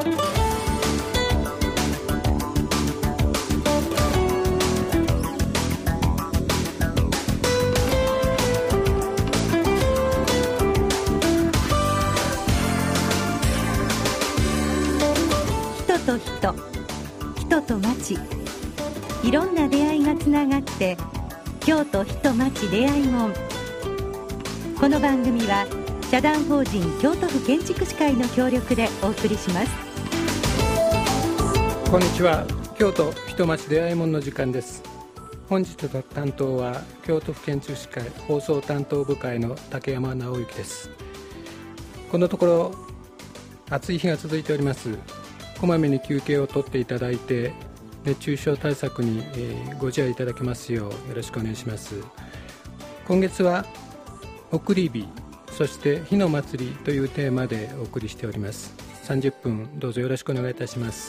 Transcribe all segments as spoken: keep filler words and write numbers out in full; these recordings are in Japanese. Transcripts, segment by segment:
と人、人と町、いろんな出会いがつながって京都人町出会い門。この番組は社団法人京都府建築士会の協力でお送りします。 こんにちは。京都人町出会い門の時間です。本日の担当は京都府建築士会放送担当部会の竹山直之です。このところ暑い日が続いております。こまめに休憩を取っていただいて熱中症対策に、えー、ご自愛いただけますようよろしくお願いします。今月は送り火、そして火の祭りというテーマでお送りしております。さんじゅっぷんどうぞよろしくお願いいたします。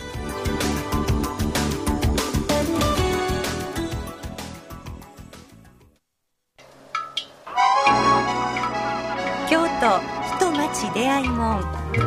京都人町出会い門。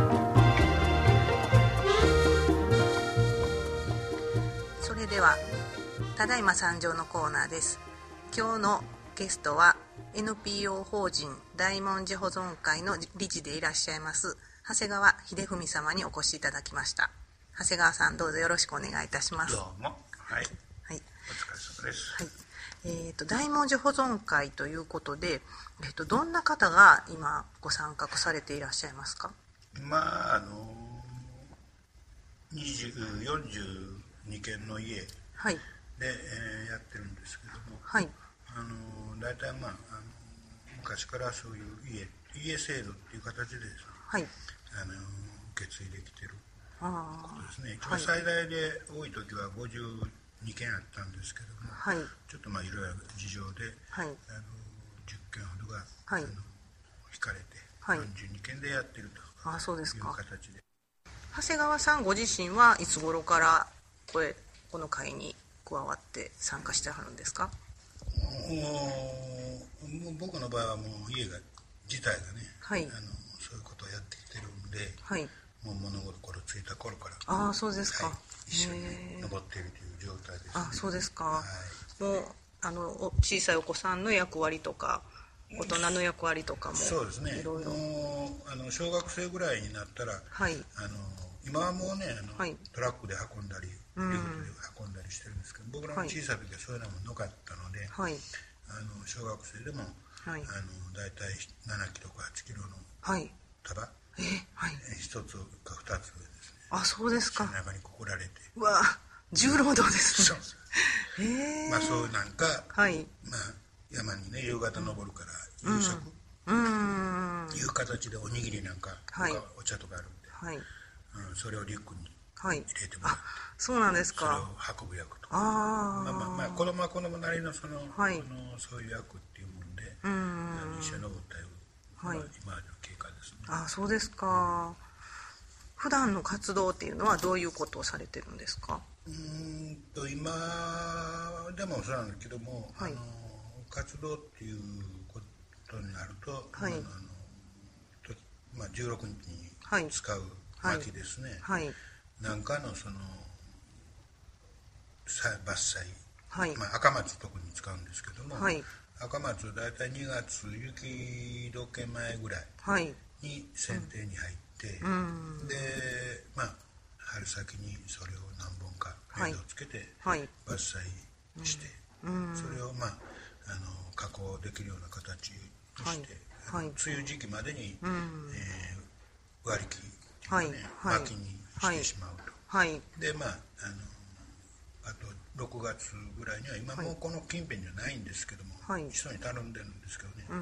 それではただいま参上のコーナーです。今日のゲストは エヌピーオー 法人大文字保存会の理事でいらっしゃいます長谷川秀文様にお越しいただきました。長谷川さん、どうぞよろしくお願いいたします。 どうも、はい、はい、お疲れ様です。 はい、えーと、大文字保存会ということで、えーと、どんな方が今ご参画されていらっしゃいますか？ まああのよんじゅうにけんの家で、 はい、 えー、やってるんですけども、 はい、 あの大体、まあ、あの昔からそういう家家制度っていう形でですね、 はい、 あの受け継いできてるあことですね。一番最大で多い時はごじゅうにけんあったんですけども、はい、ちょっとまあいろいろ事情で、はい、あのじゅっけんほどが、はい、あの引かれて、はい、よんじゅうにけんでやってるという形で。 長谷川さんご自身はいつ頃からこれこの会に加わって参加してはるんですか？ もう僕の場合はもう家が自体がね、はい、あのそういうことをやってきてるんで、はい、もう物心ついた頃から、 ああそうですか、はい、 一緒に登っているという状態です、ね、 あそうですか、はい、もうあの小さいお子さんの役割とか大人の役割とかもそうですね、いろいろもうあの小学生ぐらいになったら、はい、あの今はもうねあの、はい、トラックで運んだりリフトで運んだりしてるんですけど、僕らの小さい時はそういうのもなかったので、はい、あの小学生でも、はい、あのだいたいななキロかはちキロの束、はい、え、はい、ひとつかふたつですね。 あ、そうですか。 背中にくくられて、 うわ重労働ですね。 そうです。へえ。まあそうなんか、はい、まあ山にね夕方登るから夕食、うん、いう形でおにぎりなんか、はい、お茶とかあるんで、はい、うん、それをリュックに入れてもらって、はい、 そうなんですか。 それを運ぶ役とか、あ、まあまあまあ子供は子供なりのその、はい、のそういう役っていうもんで、うん、一緒に登ったような、はい、今までの経過ですね。 あ、そうですか。普段の活動っていうのはどういうことをされてるんですか？ うーんと今でもそうなんだけども、はい、あの活動っていうことになると、はい、あのとまあ、じゅうろくにちに使う薪ですね、はいはい、なんかのその伐採、はい、まあ、赤松特に使うんですけども、はい、赤松はだいたいにがつ雪解け前ぐらいに剪定に入って、うん、でまあ春先にそれを何本か目処をつけて伐採して、はい、それをまああの加工できるような形にして、はい、梅雨時期までに、うん、えー、割り切りっていうね、はい、薪にしてしまうと、はい、でまああのあとろくがつぐらいには今もうこの近辺にはないんですけども、はい、人に頼んでるんですけどね、うん、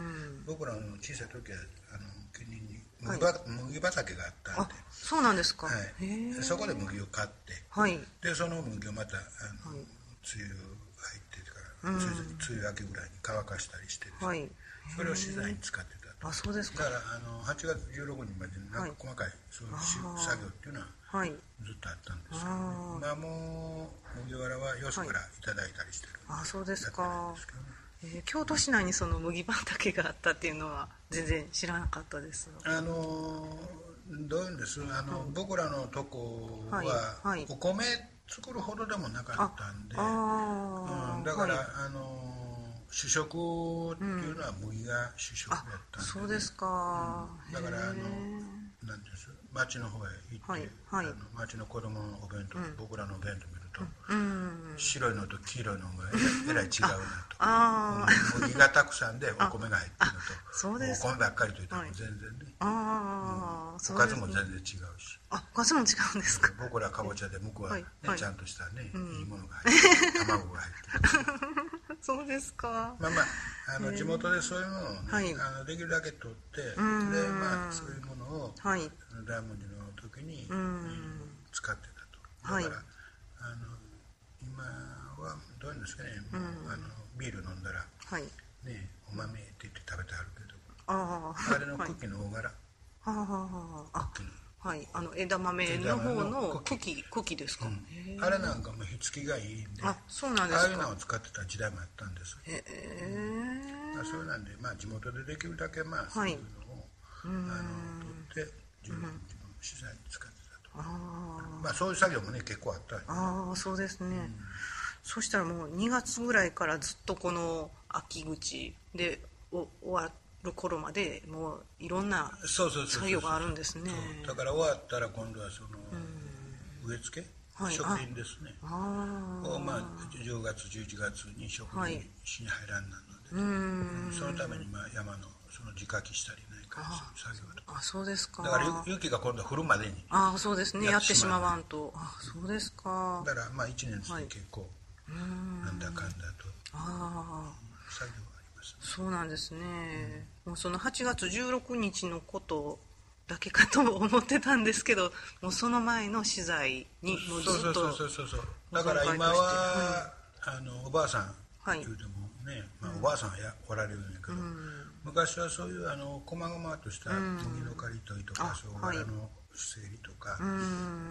僕らの小さい時はあの近隣に麦, はい、麦畑があったんで、あ、 そうなんですか、 はい、へそこで麦を買って、はい、でその麦をまたあの、はい、梅雨入ってから、うん、梅雨明けぐらいに乾かしたりしてですね、はい、それを資材に使ってたと。 あ、そうですか。 だからあのはちがつじゅうろくにちまでなんか細かいそういう作業っていうのは、はい、ずっとあったんですけど、ね、まあもう麦わらはよそからいただいたりしてる、 はい、あ、そうですか。えー、京都市内にその麦畑があったっていうのは全然知らなかったです。 あのどういうんですあの、うん、僕らのとこは、はいはい、お米作るほどでもなかったんで、あ、うん、だから、はい、あの主食っていうのは麦が主食だったんで、ね、 そうですか、 うん、だからあのなんていうんです町の方へ行って、はいはい、あの町の子供のお弁当、うん、僕らのお弁当見ると、うん、白いのと黄色いのがえらい違うなとあ麦がたくさんでお米が入ってるのとそうですお米ばっかりといったら全然ね、はい、あうん、おかずも全然違うしあおかずも違うんですか僕らかぼちゃで向こうは、ねはいはい、ちゃんとしたね、うん、いいものが入ってる卵が入ってるそうですか。 まあまあ、あの地元でそういうものを、ねはい、あのできるだけ取ってで、まあ、そういうものを、はい、大文字の時に、うん、使ってたとだから、はい、あの今はどういうんですかね、もうあのビール飲んだら、はいね、お豆って言って食べてはるけどあ, あれの茎の大柄、はい、 あ茎はい、あの枝豆の方の茎茎ですか、うん、 あれなんかも火付きがいいんであそうなんですかああいうのを使ってた時代もあったんですへえ、まあ、それなんで、まあ、地元でできるだけ、まあ、そういうのを、はい、あの取って自分の資材に使ってたと、あ、まあ、そういう作業もね結構あったよねああそうですね、うん、そしたらもうにがつぐらいからずっとこの秋口でお終わってる頃までもういろんな作業があるんですねだから終わったら今度はその植え付け、はい、食品ですねあをまあじゅうがつじゅういちがつに食品しに入らんなので、はい、そのためにまあ山のその直火したりないかそういう作業とかあそうですかだから雪が今度降るまでにあそうですねやってしまわんとあそうですかだからまあいちねんつって結構、はい、なんだかんだとあ作業そうなんですね、うん、もうそのはちがつじゅうろくにちのことだけかと思ってたんですけどもうその前の資材にもうずっとそうそうそうそうだから今は、はい、あのおばあさん言うてもね、はいまあ、おばあさんはやおられるんやけど、うん、昔はそういうあの細々とした麦の刈り取りとかそう柄の整理とか、はい、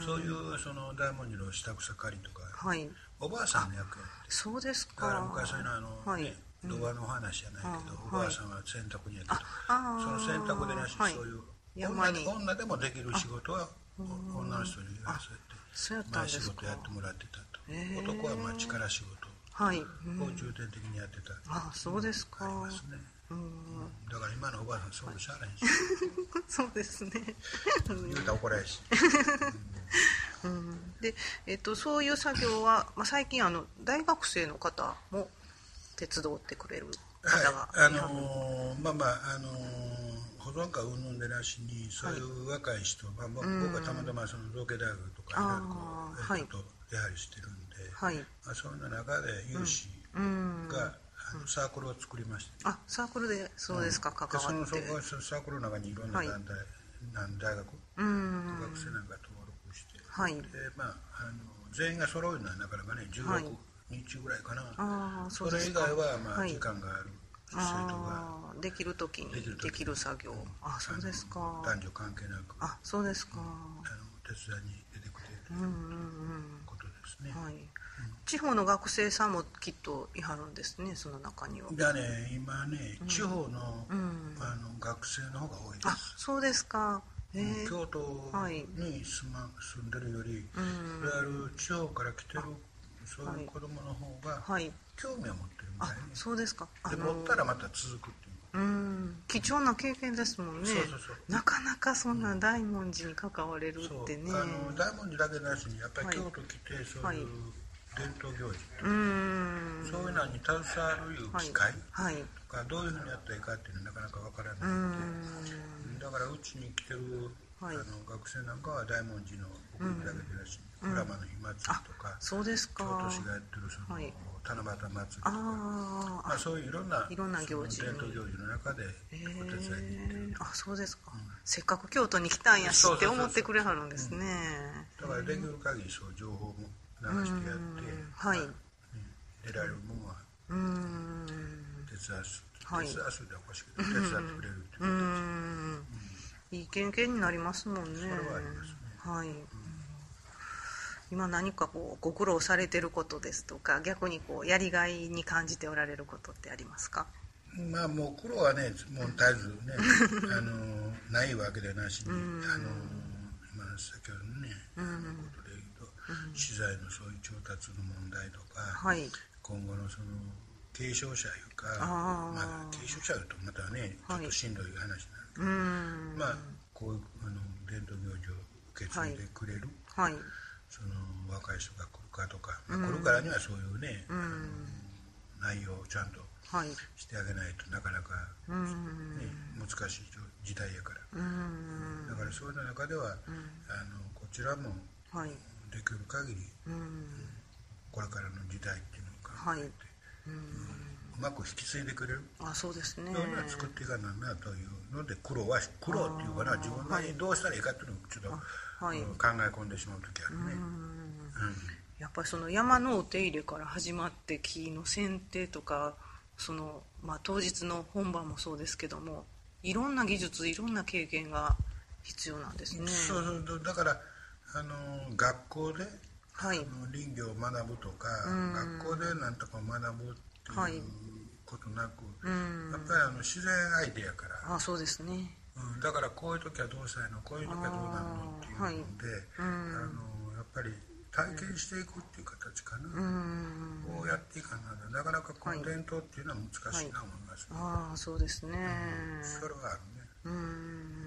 そういうその大文字の下草刈りとか、はい、おばあさんの役やってそうですかだから昔のあの、はい、ね童話の話じゃないけど、うん、おばあさんは洗濯にやってたその洗濯でなし、はい、そういう女で、女でもできる仕事は女の人にやらせて前仕事やってもらってたと、えー、男はまあ力仕事を重点的にやってたあそうですかありますね、うん、だから今のおばあさんそうしゃあないしそうですね言うたら怒られし、 うんうん、で、えっと、そういう作業は、まあ、最近あの大学生の方も手伝ってくれる方が、 はい、あのー、まあまあ、あのー、保存会云々でなしにそういう若い人、はいまあ、僕はたまたまその造形大学とかいろいろこう、えっと、出入りしてるんで、はいまあ、そういう中で有志が、うん、あのサークルを作りまして、ね、 あサークルでそうですか、うん、関わってでそのサークルの中にいろんな団体、はい、大学、うん、学生なんか登録して、はい、でまあ、あの全員が揃うのはなかなかねじゅうろくにちぐらいかな、あ そ, それ以外はまあ時間がある生徒が、 はい、できる時にできる作業、うん、あそうですか男女関係なくあそうですか、うん、あの手伝いに出てくれることですね、はいうん、 地方の学生さんもきっといはるんですねその中にはだね今ね、うん、地方の、うん、あの学生の方が多いですあそうですか京都に住, ま、住んでるより、うん、いわゆる地方から来てるそういう子供の方が興味を持ってるみたいに、ね、 そうですかで持ったらまた続くっていううん貴重な経験ですもんねそうそうそうなかなかそんな大文字に関われるってね、うん、 あの大文字だけなしにやっぱり京都来てそういう伝統行事とか、はい、そういうのに携わるいう機会とかどういうふうにやったらいいかっていうのはなかなかわからないのでだからうちに来てるはい、あの学生なんかは大文字の送りだけでなしに鞍馬、うん、の火祭りとか、 うん、そうですか京都市がやってるその、はい、七夕祭りとかあ、まあ、そういういろんないろんな行事伝統行事の中でお手伝いに行ってる、 えー、あそうですか、うん、せっかく京都に来たんやしって思ってくれはるんですね、 うん、だからできる限りそう情報も流してやって、はいまあね、得られるものはうん手伝わす手伝わすっておかしいけど手伝ってくれるっていうことです、うんいい経験になりますもんね。それはありますね。はい。うん、今何かこうご苦労されてることですとか、逆にこうやりがいに感じておられることってありますか？ まあもう苦労はね、もう絶えずね、あのないわけでなしに、あの今先ほどのね、あのことで言うと、資材のそういう調達の問題とか、はい、今後のその継承者いうか、あ、まあ、継承者とまたねちょっとしんどい話なんで、はい、まあこういうあの伝統行事を受け継いでくれる、はい、その若い人が来るかとか、まあ、来るからにはそういうね、うん、内容をちゃんとしてあげないとなかなか、ね、難しい時代やから、だからそういう中では、あのこちらもできる限り、これからの時代っていうのを考えて、う, うまく引き継いでくれる、 あ、そうですね、 ような作っていかなんなというので苦労は苦労っていうかな、自分なりにどうしたらいいかっていうのをちょっと、はい、考え込んでしまう時あるね。うん、 やっぱりその山のお手入れから始まって木の剪定とかその、まあ、当日の本番もそうですけども、いろんな技術いろんな経験が必要なんですね。 そうそう、だからあの学校で、はい、あの林業を学ぶとか、学校でなんとか学ぶっていうことなく、はい、やっぱりあの自然アイデアから、 あ、そうですね、 うん、だからこういう時はどうしたいの、こういう時はどうなるのっていうので、はい、あのやっぱり体験していくっていう形かな、こうやっていかないとなかなかこの伝統っていうのは難しいなと思いますね。 はいはい、ああ、そうですね、 うん、それはあるね。 うん、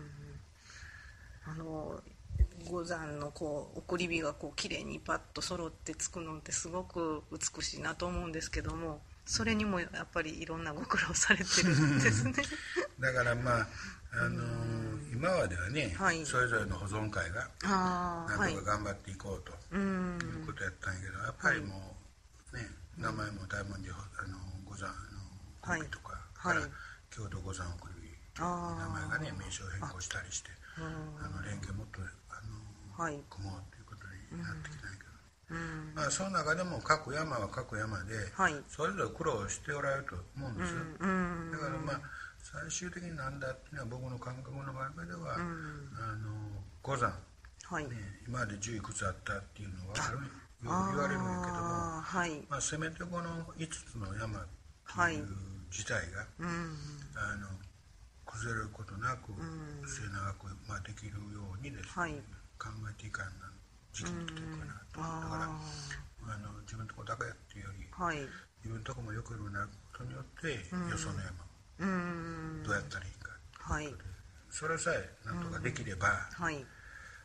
あの五山のこう送り火がこう綺麗にパッと揃ってつくのってすごく美しいなと思うんですけども、それにもやっぱりいろんなご苦労されてるんですね。 だからまああのー、今まではね、はい、それぞれの保存会がなんとか頑張っていこうということやったんやけど、やっぱりもうね、名前も大文字あの五山の送り火とかから、はい、京都五山送り火名前がね名称変更したりして、あの連携もっとあの、はい、組もうということになってきたんやけど、うんまあ、その中でも各山は各山で、はい、それぞれ苦労しておられると思うんですよ、うんうん、だからまあ最終的になんだっていうのは僕の感覚の中では、うん、あの五山、はいね、今までじゅういくつあったっていうのはよく言われるんやけども、はいまあ、せめてこのいつつの山っていう自体が、はいうん、あの崩れることなく、うん、末永く、まあ、できるようにですね、はい、考えていかんな時期っていうかなと、うん、だからあの自分のところだけっていうより、はい、自分のところもよくよくなることによって、うん、よその山もどうやったらいいかということで、はい、それさえなんとかできれば、うんはい、うん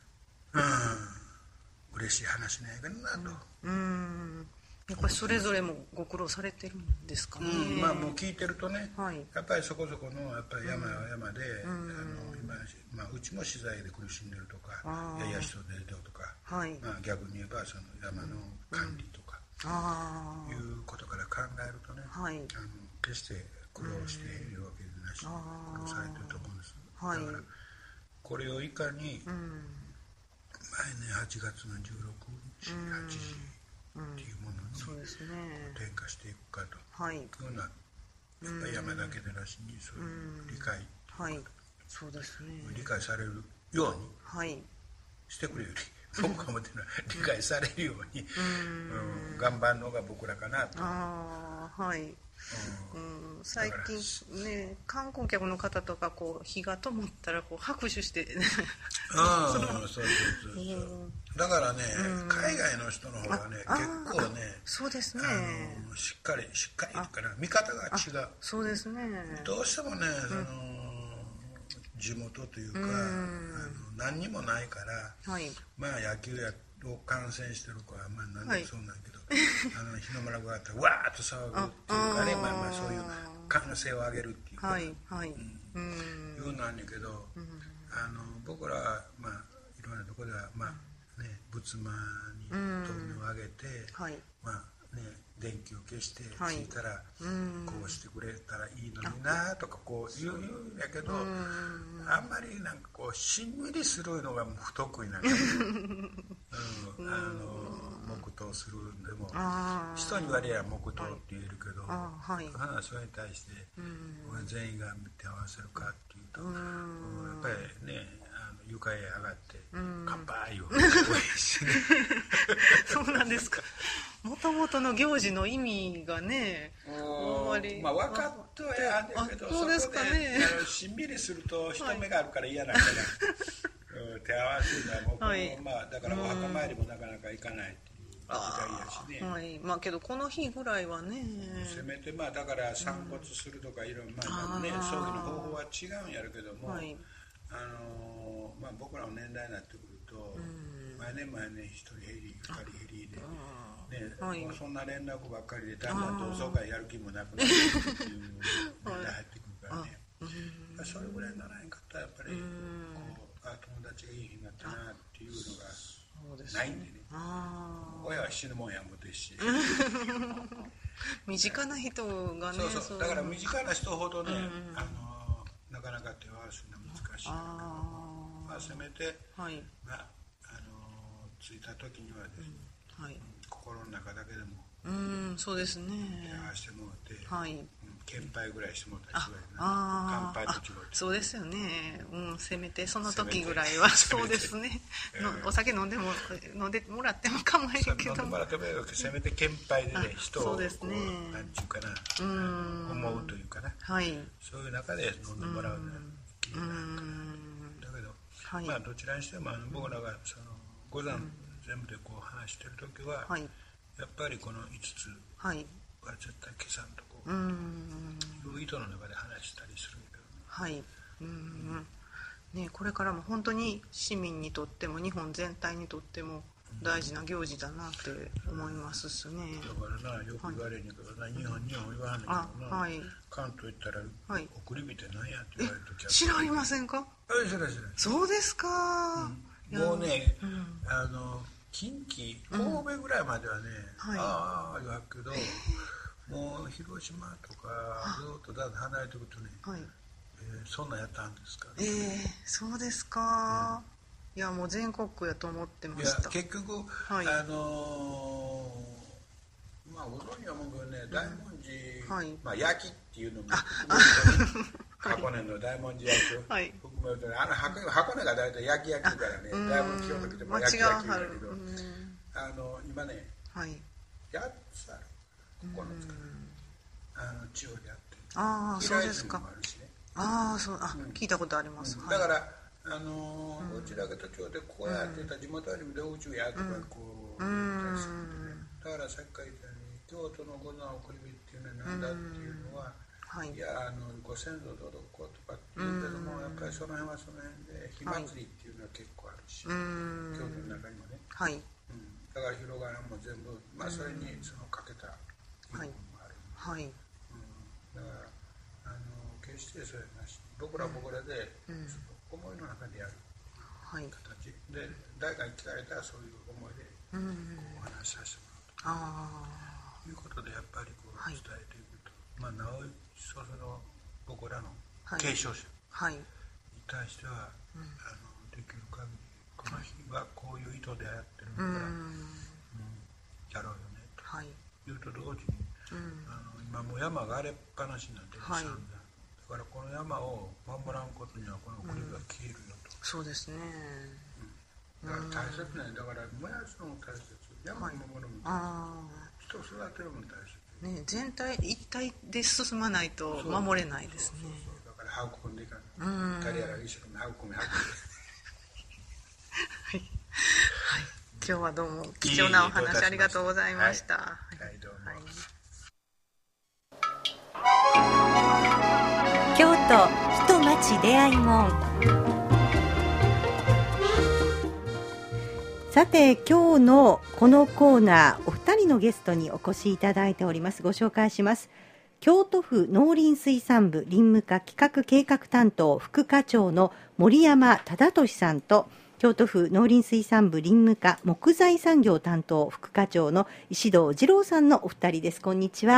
嬉しい話なんやけどなと、うん、うんやっぱりそれぞれもご苦労されてるんですかね。 うん、まあもう聞いてるとね、はい、やっぱりそこそこのやっぱり山は山で、うん、あの今、まあ、うちも資材で苦しんでるとか、やや人でるとか、はい、まあ、逆に言えばその山の管理とか、うん、いうことから考えるとね、はい、あの決して苦労しているわけでなし、苦労されてると思うんです。はい、だからこれをいかに、うん、来年はちがつのじゅうろくにち、はちじっていうものに転化していくかというような、やっぱり山だけでなしにそういう理解、 はいそうですね、 理解されるようにしてくれるより、僕が思ってるのは理解されるように、うん、頑張るのが僕らかなと。 ああはい、うん、最近ね観光客の方とかこう火が灯ったらこう拍手してああそうそうそうそう、うん、だからね、うん、海外の人の方がね結構ねそうですねあのしっかりしっかりから見方が違う。 そうですねどうしてもね、うん、その地元というか、うん、あの何にもないから、はい、まあ野球やを観戦してる子はまあ何でもそうなんだけど、はい、あの日の丸があったらわーっと騒ぐっていうかね、まあまあそういう歓声を上げるっていうか、はいはいうん、いうのなんだけど、うん、あの僕らはまあいろんなところではまあね仏間に灯明を上げて、うんはい、まあね電気を消してついたらこうしてくれたらいいのになとかこう言うんやけど、あんまりなんかこうしんみりするのが不得意なんだけど、うん、あの黙祷するんでも人に言われりゃ黙祷って言えるけど、はい、それに対して全員が見て合わせるかっていうと、やっぱりねあの床へ上がって乾杯をそうなんですか。黙ともとの行事の意味がね、 あんまり、まあ、分かってはやんねんけど、 そうですかね、 そこでしんびりすると人目があるから嫌なんだから、はい、手合わせるのはもうこの、はい、まあ、だからお墓参りもなかなか行かないっていう時代やしね、 はい、まあけどこの日ぐらいはね、 せめてまあだから散骨するとかいろいろ、まあね、葬儀の方法は違うんやるけども、はい、あのまあ、僕らの年代になってくると、毎年毎年一人減り二人減りで、ね、はい、もうそんな連絡ばっかりでだんだん同窓会やる気もなくなってっていう年代入ってくるからね、それぐらいにならへんかったらやっぱりこう、あ、友達がいい日になったなっていうのがないんでね、親は死ぬもんやもてし身近な人がね、 そうそう、だから身近な人ほどね、あのなかなか手を合わせるのは難しいから、まあ、せめて、はい、まあ、あの着いた時にはですね、うん、はい、心の中だけでも、 うん、そうですね、 手を合わせてもらって、 はい、 献杯ぐらいしてもらったりするな、乾杯と違う、 そうですよね、うん、せめてその時ぐらいはそうですね、のお酒飲んでも飲んでもらっても構わないけども、飲んでもらってもいいわけ、せめて献杯でね、人をこう、そうですね、なんていうかな、うん、思うというかな、はい、そういう中で飲んでもらうのがいいな、うん、だけど、はい、まあどちらにしてもあの僕らがその五山全部でこう話してる時は、はい、やっぱりこのいつつは絶対消さんとこう、うん、いう意図の中で話したりするけどね。 はい、うん、ね、これからも本当に市民にとっても日本全体にとっても大事な行事だなって思いますしね。 だからな、よく言われるんだけどな、はい、日本日本言わんねんけどな、はい、関東行ったら、はい、送り火って何やって言われる時は知らありませんか？ あ、知ら知ら。 そうですか、 うん、もうね、うん、あの近畿神戸ぐらいまではね、うん、ああ言わけど、もう広島とかずっとだんだん離れてくるとね、はい、えー、そんなんやったんですか、ね、 えー、そうですか、うん、いやもう全国やと思ってました。 いや結局、はい、あのー、まあご存知は思うけどね、大文字、うん、はい、まあ焼きっていうのも箱根の大文字焼きを含めるとね、あの箱根が大体焼き焼きからね、だいぶ気温ときても焼き焼きだけど、あの今ね、はい、やっつあるここのあの地方でやってる。 ああ、そうですか。もあるしね、ああ、そう、あ、うん、聞いたことあります。 うん、だから、あのー、うちだけと町でこうやってた地元よりも道中やとかこう、うん、だからさっき言ったように京都の五山送り火っていうのは何だっていうのは、はい、いやあのご先祖どうどこうとかっていうけども、やっぱりその辺はその辺で火祭りっていうのは結構あるし、はい、京都の中にもね、はい、うん、だから広がらも全部、まあ、それにそのかけたはい、はい、うん、だからあの決してそれなし、僕らは僕らで、うん、その思いの中でやる形、はい、で誰かに聞かれたらそういう思いでこうお話しさせてもらうということでやっぱりこう伝えていくと、はい、まあなお一層その僕らの継承者に対しては、はい、あのできる限りこの日はこういう意図でやってるんだから、うんうん、やろうよねと。はい、言うと同時に、うん、あの今もう山が荒れっぱなしになってる、はい、だからこの山を守らんことにはこの国が消えるよと、うん、 そうですね、 うん、だから大切ね、だから燃やすのも大切、山を守るのも大切、はい、人を育てるのも大切、 ね、全体一体で進まないと守れないですね。 そうそうそう、だから育んでいかない、うん、彼らが一生懸命育み育んではい、はい、今日はどうも貴重なお話ありがとうございました。はい、はい、どうも。はい、 京都ひとまち出会いもん。さて今日のこのコーナー、お二人のゲストにお越しいただいております。ご紹介します。京都府農林水産部林務課企画計画担当副課長の森山忠俊さんと、京都府農林水産部林務課木材産業担当副課長の石堂二郎さんのお二人です。こんにちは。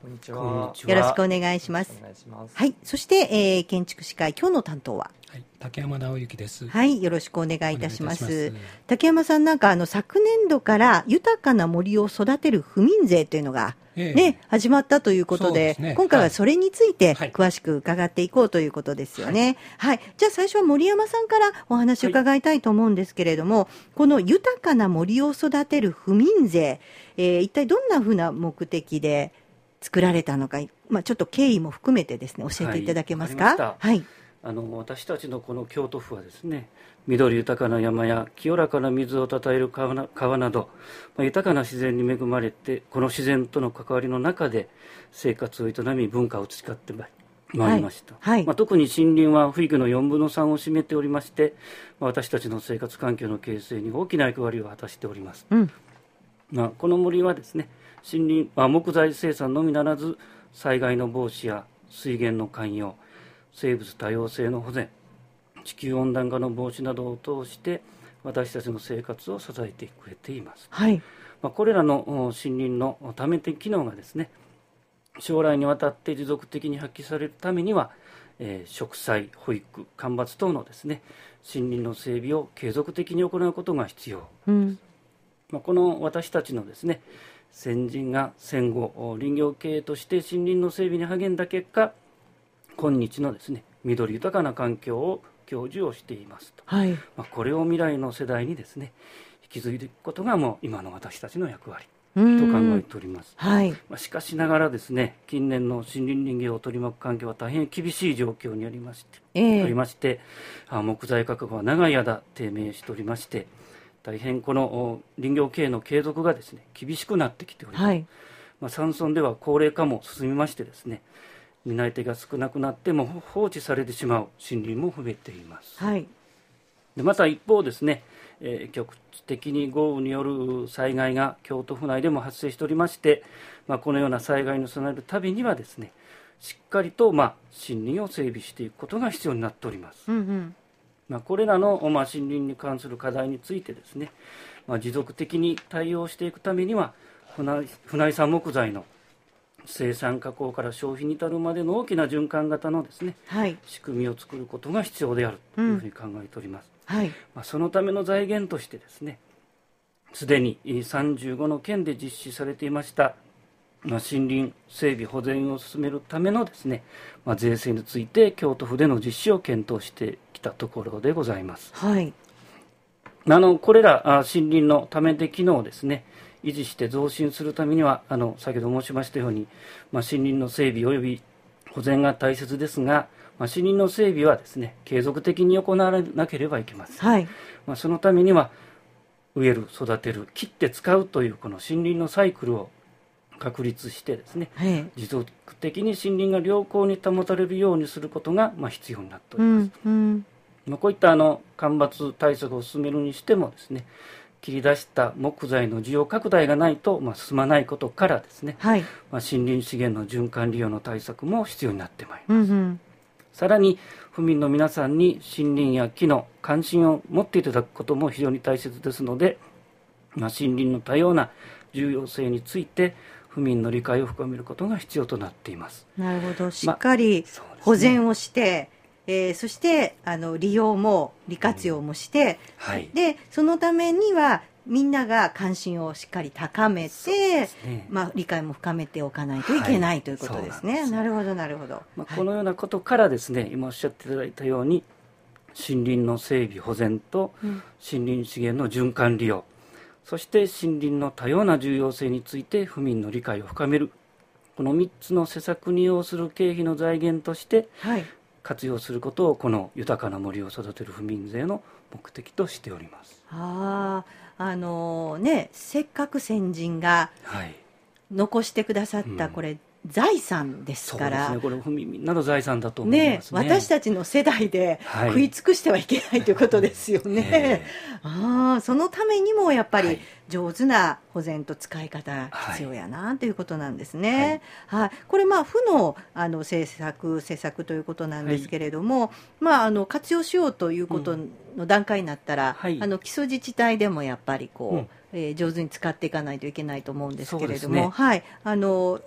こんにちは。 よろしくお願いします。 お願いします。 はい。そして、えー、建築士会今日の担当は、 はい、竹山直之です。 はい。よろしくお願いいたします。竹山さん、なんかあの昨年度から豊かな森を育てる府民税というのがね、えー、始まったということ で, で、ね、今回はそれについて詳しく伺っていこうということですよね。はい。はい、じゃあ最初は森山さんからお話を伺いたいと思うんですけれども、はい、この豊かな森を育てる府民税、えー、一体どんなふうな目的で作られたのか、まあ、ちょっと経緯も含めてですね、教えていただけますか。 はい。はい、あの私たちのこの京都府はですね、緑豊かな山や清らかな水をたたえる 川, な川など、まあ、豊かな自然に恵まれて、この自然との関わりの中で生活を営み文化を培ってまいりました。はいはい、まあ、特に森林は府域のよんぶんのさんを占めておりまして、まあ、私たちの生活環境の形成に大きな役割を果たしております。うん、まあ、この森はですね、森林、まあ、木材生産のみならず、災害の防止や水源の関与、生物多様性の保全、地球温暖化の防止などを通して私たちの生活を支えてくれています。はい。まあ、これらの森林の多面的機能がですね、将来にわたって持続的に発揮されるためには、えー、植栽、保育、間伐等のですね、森林の整備を継続的に行うことが必要。うん、まあ、この私たちのですね、先人が戦後林業経営として森林の整備に励んだ結果、今日のですね、緑豊かな環境を享受をしていますと。はい。まあ、これを未来の世代にですね、引き継いでいくことがもう今の私たちの役割と考えております。はい。まあ、しかしながらですね、近年の森林林業を取り巻く環境は大変厳しい状況にありまして、えー、ありまして、あ木材価格は長い間低迷しておりまして、大変この林業経営の継続がですね、厳しくなってきております。はい。まあ、山村では高齢化も進みましてですね、担い手が少なくなっても放置されてしまう森林も増えています。はい、でまた一方ですね、えー、局地的に豪雨による災害が京都府内でも発生しておりまして、まあ、このような災害に備えるたびにはですね、しっかりと、まあ、森林を整備していくことが必要になっております。うんうん、まあ、これらの、まあ、森林に関する課題についてですね、まあ、持続的に対応していくためには、府内産木材の生産加工から消費に至るまでの大きな循環型のですね、はい、仕組みを作ることが必要であるというふうに考えております。うん、はい。まあ、そのための財源としてですね、すでにさんじゅうごの県で実施されていました、まあ、森林整備保全を進めるためのですね、まあ、税制について京都府での実施を検討してきたところでございます。はい。あのこれら森林の多面的機能をですね、維持して増進するためには、あの先ほど申しましたように、まあ、森林の整備及び保全が大切ですが、まあ、森林の整備はですね、継続的に行われなければいけません。はい。まあ、そのためには植える、育てる、切って使うというこの森林のサイクルを確立してですね、はい、持続的に森林が良好に保たれるようにすることが、まあ、必要になっております。うんうん、まあ、こういったあの間伐対策を進めるにしてもですね、切り出した木材の需要拡大がないと、まあ、進まないことからですね、はい、まあ、森林資源の循環利用の対策も必要になってまいります。うんうん、さらに府民の皆さんに森林や木の関心を持っていただくことも非常に大切ですので、まあ、森林の多様な重要性について府民の理解を深めることが必要となっています。 なるほど。しっかり保全をして、まあ、えー、そしてあの利用も利活用もして、うんはい、でそのためにはみんなが関心をしっかり高めて、ね、まあ、理解も深めておかないといけない、はい、ということですね。なるほどなるほど、 まあ、このようなことからですね、はい、今おっしゃっていただいたように森林の整備保全と森林資源の循環利用、うん、そして森林の多様な重要性について府民の理解を深める、このみっつの施策に要する経費の財源として活用することを、この豊かな森を育てる府民税の目的としております。 ああのー、ね、せっかく先人が残してくださった、はい、これ財産ですから、 そうですね、これ府民みんなの財産だと思いますね。 ね、私たちの世代で食い尽くしてはいけないということですよね。はい、あ、そのためにもやっぱり上手な保全と使い方必要やなということなんですね。はいはい、これまあ府のあの政策施策ということなんですけれども、はい、まああの活用しようということの段階になったら、うん、あの基礎自治体でもやっぱりこう、うん、えー、上手に使っていかないといけないと思うんですけれども、ね、はい、あの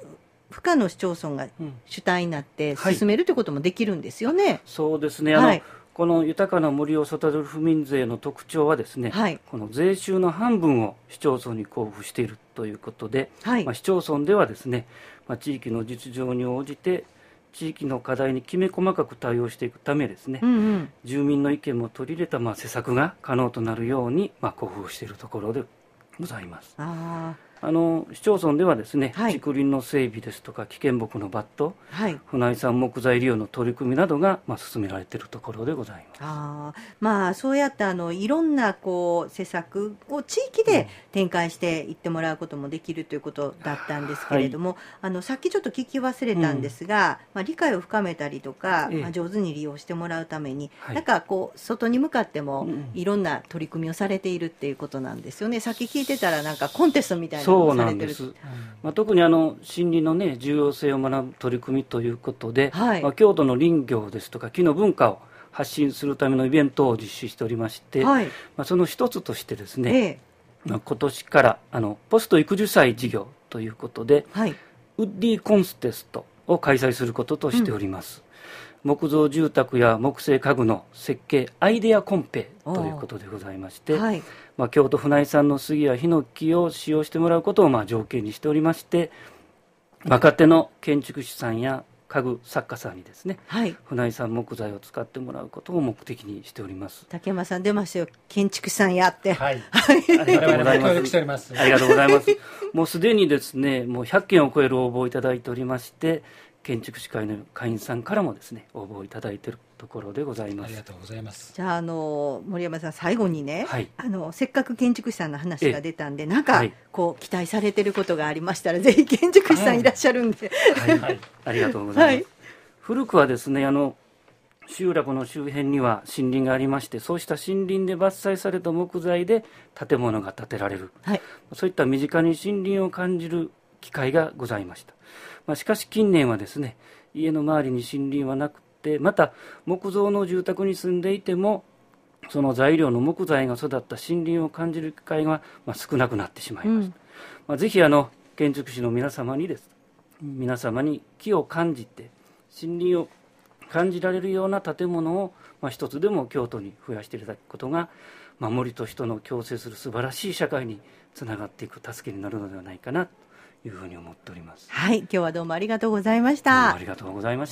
付加の市町村が主体になって進めるということもできるんですよね。はい、 そうですね。あの、はい、この豊かな森を育てる府民税の特徴はですね、はい、この税収の半分を市町村に交付しているということで、はい、まあ、市町村ではですね、まあ、地域の実情に応じて地域の課題にきめ細かく対応していくためですね、うんうん、住民の意見も取り入れたまあ施策が可能となるようにまあ交付をしているところでございます。ああの市町村ではですね、はい、竹林の整備ですとか危険木の抜刀、はい、府内産木材利用の取り組みなどが、まあ、進められているところでございます。 あ、まあ、そうやってあのいろんなこう施策を地域で展開していってもらうこともできるということだったんですけれども、はい、あのさっきちょっと聞き忘れたんですが、うん、まあ、理解を深めたりとか、ええ、まあ、上手に利用してもらうために、はい、なんかこう外に向かってもいろんな取り組みをされているっていうことなんですよね。さっき聞いてたらなんかコンテストみたいなのをされてる。 まあ、特にあの森林の、ね、重要性を学ぶ取り組みということで、はい、まあ、京都の林業ですとか木の文化を発信するためのイベントを実施しておりまして、はい、まあ、その一つとしてですね、ええ、まあ、今年からあのポスト育樹祭事業ということで、はい、ウッディコンテストを開催することとしております。うん、木造住宅や木製家具の設計アイデアコンペということでございまして、はい、まあ、京都府内産の杉やヒノキを使用してもらうことをまあ条件にしておりまして、若手の建築士さんや家具作家さんにですね、はい、府内産木材を使ってもらうことを目的にしております。 竹山さん出ましたよ、建築士さんやって。はい、 ありがとうございます。ありがとうございます。もうすでにですね、もうひゃっけんを超える応募をいただいておりまして、建築士会の会員さんからもですね応募をいただいているところでございます。 ありがとうございます。 じゃあ、あの森山さん最後にね、はい、あのせっかく建築士さんの話が出たんで、なんか、はい、こう期待されていることがありましたらぜひ建築士さんいらっしゃるんで、 はいはい、ありがとうございます。はい、古くはですね、あの集落の周辺には森林がありまして、そうした森林で伐採された木材で建物が建てられる、はい、そういった身近に森林を感じる機会がございました。まあ、しかし近年はですね、家の周りに森林はなくて、また木造の住宅に住んでいてもその材料の木材が育った森林を感じる機会がまあ少なくなってしまいました。うん、まあ、ぜひあの建築士の皆様にです皆様に木を感じて森林を感じられるような建物を、まあ、一つでも京都に増やしていただくことが、まあ、森と人の共生する素晴らしい社会につながっていく助けになるのではないかなというふうに思っております。 はい、今日はどうもありがとうございました。 ありがとうございました。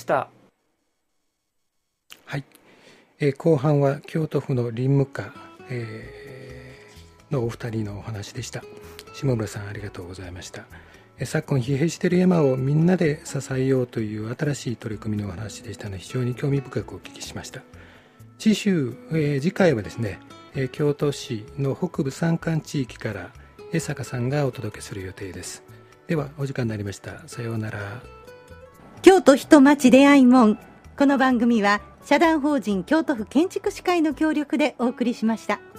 はい、えー、後半は京都府の林務課、えー、のお二人のお話でした。下村さんありがとうございました。えー、昨今疲弊している山をみんなで支えようという新しい取り組みのお話でしたので非常に興味深くお聞きしました。次週、えー、次回はですね、えー、京都市の北部山間地域から江坂さんがお届けする予定です。ではお時間になりました。さようなら。 京都人町出会い門、この番組は社団法人京都府建築士会の協力でお送りしました。